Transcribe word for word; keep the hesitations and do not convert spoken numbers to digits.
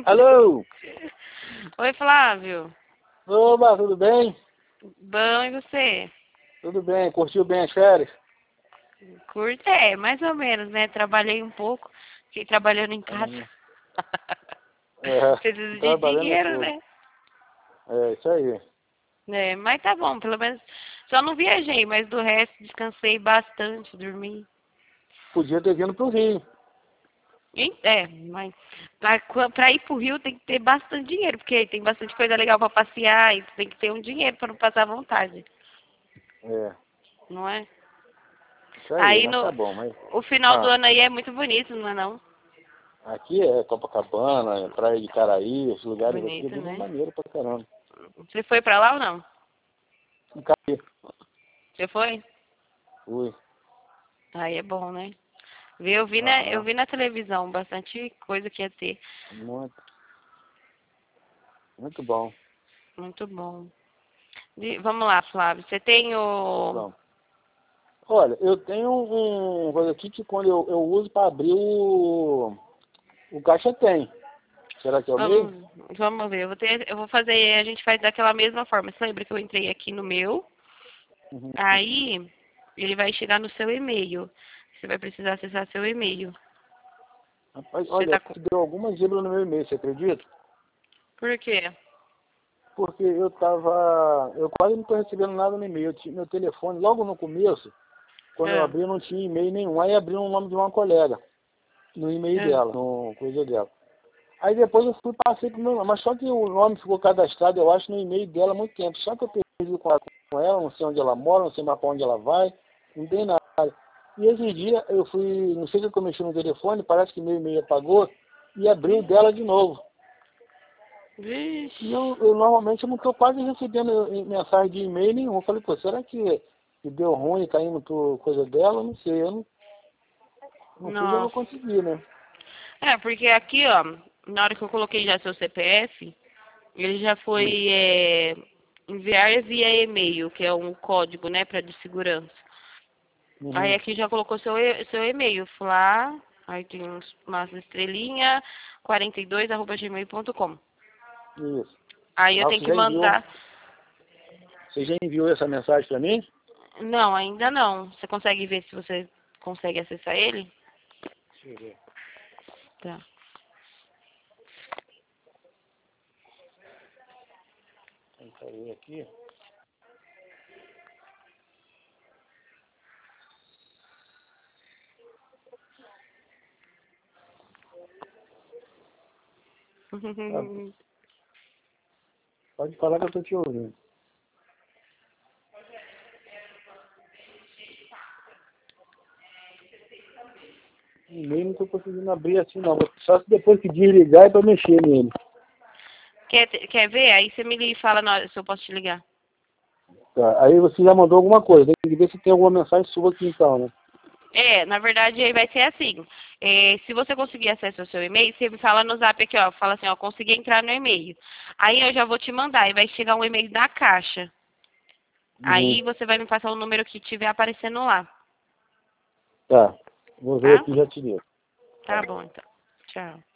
Alô? Oi, Flávio. Oba, tudo bem? Bom, e você? Tudo bem, curtiu bem as férias? Curte? É, mais ou menos, né? Trabalhei um pouco, fiquei trabalhando em casa. Hum, É, Preciso de trabalhando é dinheiro, fogo. né? É, isso aí. É, mas tá bom, pelo menos. Só não viajei, mas do resto descansei bastante, dormi. Podia ter vindo pro Rio. E- É, mas pra, qua- pra ir pro Rio tem que ter bastante dinheiro, porque tem bastante coisa legal pra passear e tem que ter um dinheiro pra não passar vontade, É, não é? isso aí, Aí mas tá no bom, mas... o final do Ah, ano aí é muito bonito, não é não? aqui é Copacabana, Praia de Caraí, os lugares aqui, é Bonito, tudo né? maneiro pra caramba. Você foi pra lá ou não? E Caraí, Você foi? fui. Aí é bom, né? Vi- Eu vi na, eu Aham, vi na televisão bastante coisa que ia ter. muito, muito bom. Muito bom. De- vamos lá, Flávio. Você tem o. Bom. Olha, eu tenho um um coisa aqui que quando eu, eu uso para abrir o, o caixa tem. Será que é o mesmo? Vamos, vamos ver. Eu vou ter, eu vou fazer. A gente faz daquela mesma forma. Você lembra que eu entrei aqui no meu? Uhum. Aí ele vai chegar no seu e-mail. Você vai precisar acessar seu e-mail. Rapaz, Você olha, tá com. deu alguma zebra no meu e-mail, você acredita? Por quê? Porque eu tava. Eu quase não estou recebendo nada no e-mail. Eu tinha meu telefone, logo no começo, quando eu Ah, abri, não tinha e-mail nenhum. Aí abri o nome de uma colega no e-mail ah. dela, no coisa dela. Aí depois eu fui passei pro meu nome. Mas só que o nome ficou cadastrado, eu acho, no e-mail dela há muito tempo. Só que eu perdi com ela, com ela, não sei onde ela mora, não sei mais para onde ela vai, não tem nada. E esse dia eu fui, não sei o que eu mexi no telefone, parece que meu e-mail apagou e abriu o dela de novo. E Vixe. eu, eu normalmente eu não estou quase recebendo mensagem de e-mail nenhum. Eu falei, pô, será que, que deu ruim caindo por coisa dela? Eu não sei, eu não, não sei se eu vou Nossa. conseguir, né? É, porque aqui, ó, na hora que eu coloquei já seu C P F, ele já Hum. foi é, enviar via e-mail, que é um código, né, para de segurança. Aí Uhum. aqui já colocou seu, e- seu e-mail, Flá, aí tem uns, umas estrelinha, quarenta e dois arroba gmail ponto com. Isso. Aí eu Ah, tenho você que já enviou, mandar. você já enviou essa mensagem para mim? Não, ainda não. Você consegue ver se você consegue acessar ele? Deixa eu ver. Tá. Tentar ver aqui. Ah, pode falar que eu estou te ouvindo. O e-mail não estou conseguindo abrir assim não. Só se depois que desligar é para mexer nele. Quer, te- quer ver? Aí você me liga e fala na hora se eu posso te ligar. Tá. Aí você já mandou alguma coisa. Tem que ver se tem alguma mensagem sua aqui então, né? É, na verdade aí vai ser assim. É, se você conseguir acesso ao seu e-mail, você me fala no zap aqui, ó. Fala assim, ó, consegui entrar no e-mail. Aí eu já vou te mandar e vai chegar um e-mail da caixa. Uhum. Aí você vai me passar o número que tiver aparecendo lá, Tá. Vou ver tá? aqui e já te digo. Tá Tá. bom, então. Tchau.